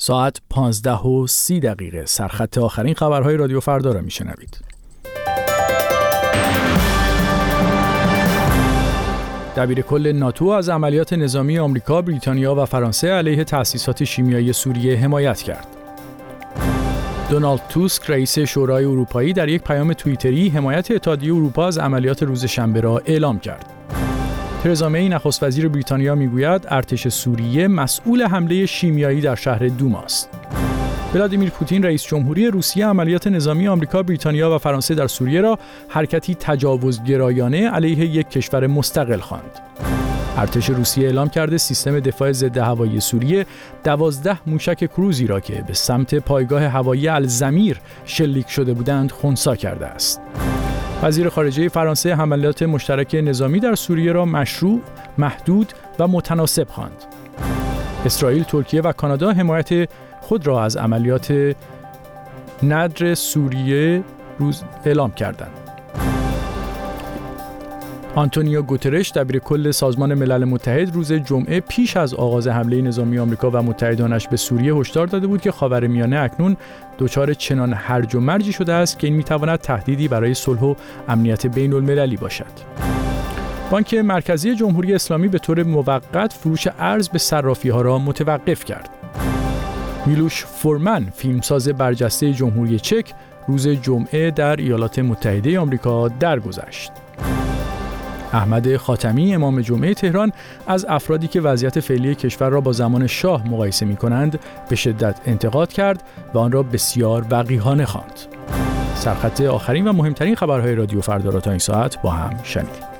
ساعت 15:30 سرخط آخرین خبرهای رادیو فردا را میشنوید. دبیرکل ناتو از عملیات نظامی آمریکا، بریتانیا و فرانسه علیه تأسیسات شیمیایی سوریه حمایت کرد. دونالد توسک رئیس شورای اروپایی در یک پیام توییتری حمایت اتحادیه اروپا از عملیات روز شنبه را اعلام کرد. ترزا می نخست وزیر بریتانیا میگوید ارتش سوریه مسئول حمله شیمیایی در شهر دوم است. ولادیمیر پوتین رئیس جمهوری روسیه عملیات نظامی آمریکا، بریتانیا و فرانسه در سوریه را حرکتی تجاوزگرایانه علیه یک کشور مستقل خواند. ارتش روسیه اعلام کرده سیستم دفاع ضد هوایی سوریه 12 موشک کروزی را که به سمت پایگاه هوایی الزمیر شلیک شده بودند خنثی کرده است. وزیر خارجه فرانسه حملات مشترک نظامی در سوریه را مشروع، محدود و متناسب خواند. اسرائیل، ترکیه و کانادا حمایت خود را از عملیات ندر سوریه اعلام کردند. آنتونیو گوترش دبیرکل سازمان ملل متحد روز جمعه پیش از آغاز حمله نظامی آمریکا و متحدانش به سوریه هشدار داده بود که خاورمیانه اکنون دچار چنان هرج و مرجی شده است که این میتواند تهدیدی برای صلح و امنیت بین المللی باشد. بانک مرکزی جمهوری اسلامی به طور موقت فروش ارز به صرافی‌ها را متوقف کرد. میلوش فورمن، فیلمساز برجسته جمهوری چک، روز جمعه در ایالات متحده آمریکا درگذشت. احمد خاتمی، امام جمعه تهران، از افرادی که وضعیت فعلی کشور را با زمان شاه مقایسه می‌کنند به شدت انتقاد کرد و آن را بسیار وقیحانه خواند. سرخط آخرین و مهمترین خبرهای رادیو فردا را تا این ساعت با هم شنیدیم.